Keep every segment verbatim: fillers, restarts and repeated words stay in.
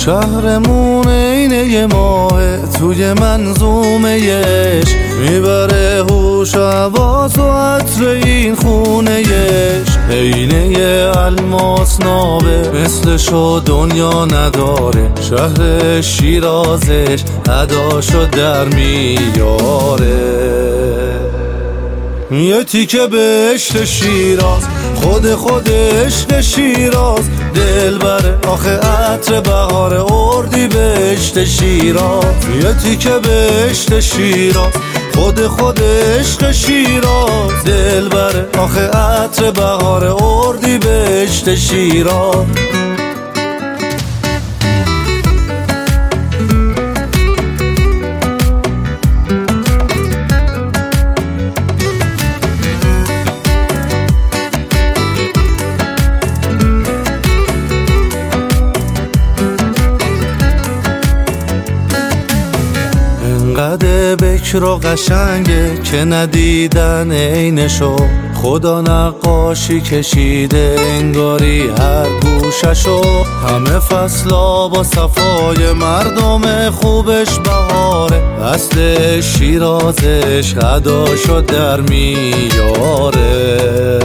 شهرمون اینه ماه توی منظومهش، میبره هوش و حواس و عطر این خونهش. عینه الماس نابه مثلشو دنیا نداره، شهر شیرازش اداشو در میاره. یه تیکه بهشت شیراز، خود خود عشق شیراز، دل بره آخه عطر بهار اردی بهشت شیراز. یه تیکه بهشت شیراز، خود خود عشق شیراز، دل بره آخه عطر بهار اردی بهشت شیراز. انقدر بکر و قشنگه که ندیدن عینشو، خدا نقاشی کشیده انگاری هر گوششو. همه فصلا با صفای مردم خوبش بهاره، اصل شیرازش اداشو در میاره.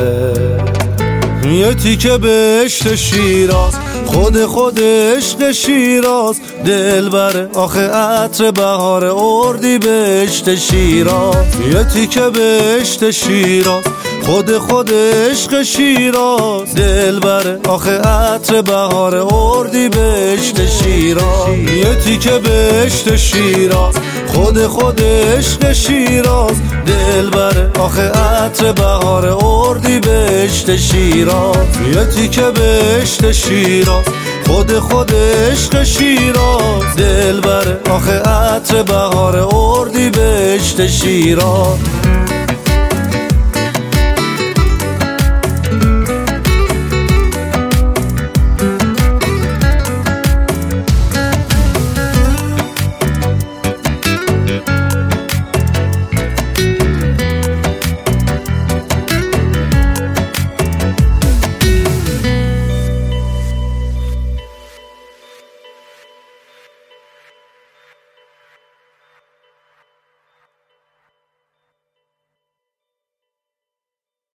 یه تیکه بهشت شیراز، خود خود عشق شیراز، دل بره آخه عطر بهار اردی بهشت شیراز. یه تیکه بهشت شیراز، خود خود عشق شیراز، دل بره آخه عطر بهار اردی بهشت شیراز. یه تیکه بهشت شیراز، خود خود عشق شیراز، دل بره آخه عطر بهار اردی بهشت شیراز. یه تیکه بهشت شیراز، خود خود عشق شیراز، دل بره آخه عطر بهار اردی بهشت شیراز.